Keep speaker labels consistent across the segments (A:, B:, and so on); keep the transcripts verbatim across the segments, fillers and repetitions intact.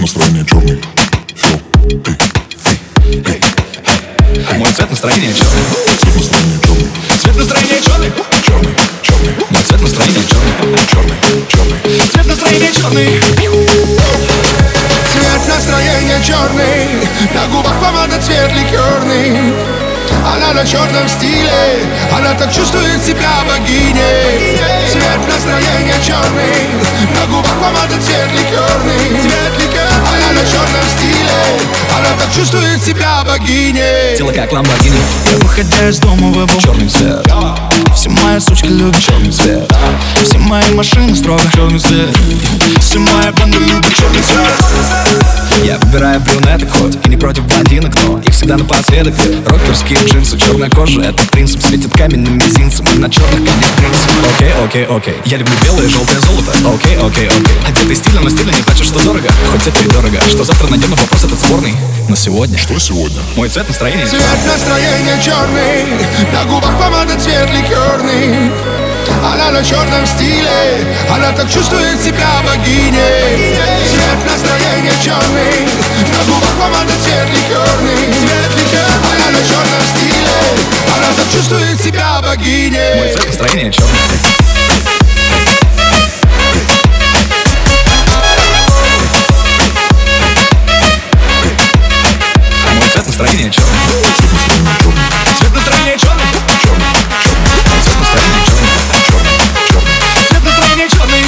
A: настроения черный. Все, эй, эй, эй.
B: Мой цвет настроения черный.
A: Цвет настроения черный.
B: Цвет настроения черный.
A: Черный, черный.
B: Мой цвет настроения черный.
A: Черный, черный.
B: Цвет настроения черный.
C: Цвет настроения черный, на губах помада цвет ликерный. Она на черном стиле, она так чувствует себя богиней. Цвет настроения черный, на губах помада цвет ликерный. Она на черном стиле, она так чувствует себя богиней.
B: Тело как ламборгини. Я, выходя из дома, выбрал черный цвет. Все мои сучки любят черный цвет. Все мои машины строго черный цвет. Все мои банды любят черный цвет. Я выбираю брюнеток хоть и не против блондинок, но их всегда напоследок. Рокерские джинсы, черная кожа, это принцип. Светит каменным мизинцем и на черных камнях принцип. Окей, окей, окей. Я люблю белое, желтое золото. Окей, окей, окей. Одетый стильно, но стильно не значит, что дорого. Хоть это и дорого. Что завтра найдем, но вопрос этот спорный. Но сегодня
A: Что сегодня?
B: мой цвет настроения.
C: Цвет настроения черный, на губах помада цвет ликерный. Она на черном стиле, она так чувствует себя богиней. Цвет настроения черный, на губах помада цвет ликерный. Она на черном стиле, она так чувствует себя богиней.
B: Мой цвет настроения черный. Мой цвет настроения черный. Цвет настроения черный.
A: Черный, черный.
B: Цвет настроения черный.
A: Черный, черный.
B: Цвет настроения черный.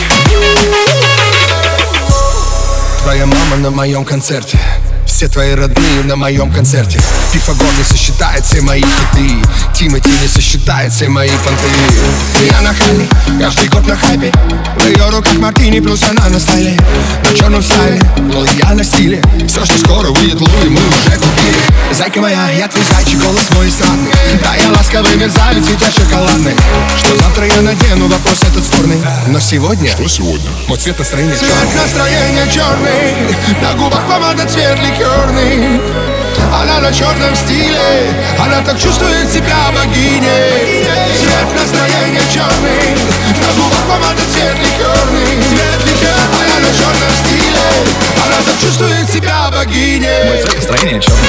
C: Твоя мама на моем концерте, все твои родные на моем концерте. Пифагор не сосчитает все мои хиты, Тимати не сосчитает все мои понты. Я нахальный, каждый год на хайпе. В ее руках мартини, плюс она на стайле. На черном стайле, но я на стиле. Все, что скоро выйдет Луи, мы уже купили. Зайка моя, я твой зайчик, голос мой странный. Да, я ласковый мерзавец, ведь я шоколадный. Что завтра я надену, вопрос этот спорный. Но сегодня,
A: Что сегодня?
C: мой цвет настроения черный. Цвет настроения черный, на губах помада цвет ликерный. Она на черном стиле, она так чувствует себя богиней. Цвет настроения черный, на губах помада цвет ликерный. Она на черном стиле, она так чувствует себя богиней.
B: Мой цвет настроения черный.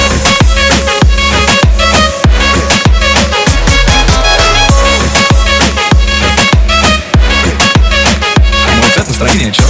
B: Мой цвет настроения черный.